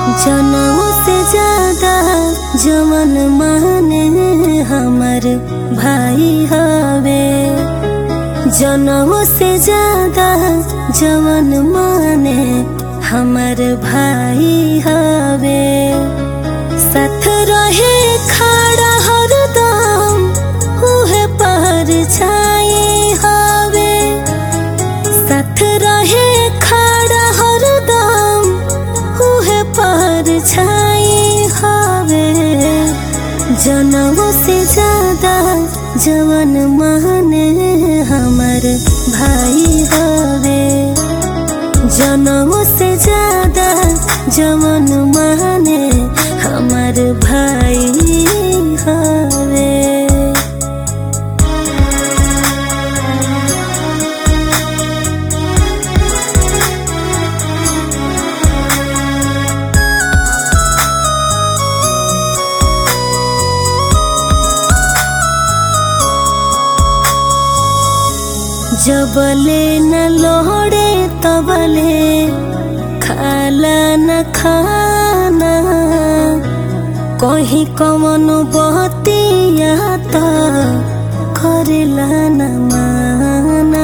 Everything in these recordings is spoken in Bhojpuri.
जनों से ज्यादा जवन माने हमर भाई हवे। जनों से ज्यादा जवन माने हमर भाई हवे। साथ रहे खड़ा हरदम उहे पर छाए हवे। साथ रहे खड़ा हरदम उहे पर छाए हवे। जनों से ज्यादा जवन माने हमर भाई हवे। जनों से ज्यादा जवन माने हमर भाई हवे। जबले न लोड़े तबले खाला न खाना। कहीं कौन बतिया तो करेला न माना।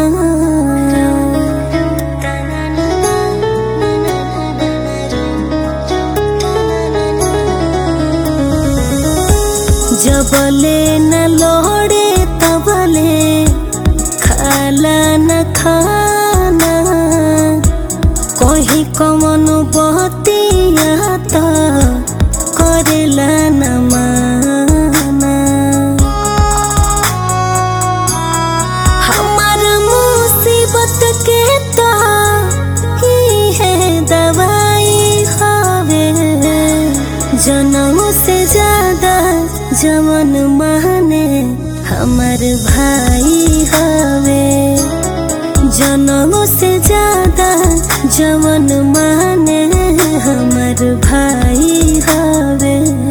जबले न लोड़े तबले खाला न खाना। कहीं कौन बतिया तो करेला न माना। हमार मुसीबत के तो ही है दवाई हवे। जनों से ज्यादा जवन माने हमर भाई हवे। जनों से ज्यादा जवन माने हमर भाई हवे।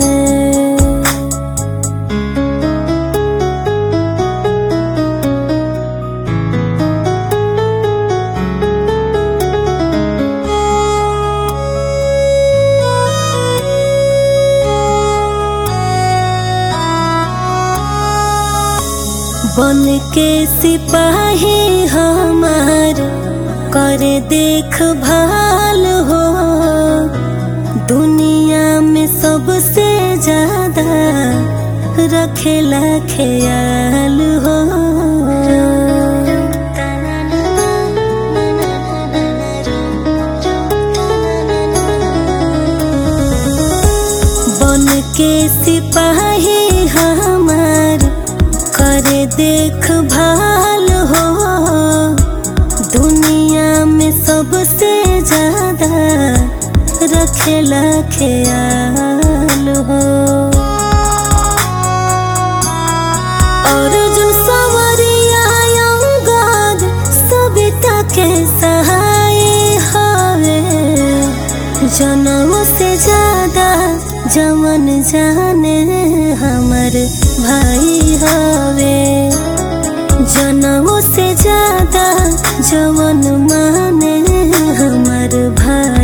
बन के सिपाही हमार करे देखभाल हो। दुनिया में सबसे ज्यादा रखेला ख्याल हो। बन के सिपाही हमार करे देखभाल हो। दुनिया में सबसे ज्यादा रखेला ख्याल हो। और जो सवरिया अंगद सविता के सहाय हवे। जनों से ज्यादा जवन जाने हमर भाई हवे। जनों से ज्यादा जवन माने हमर भाई।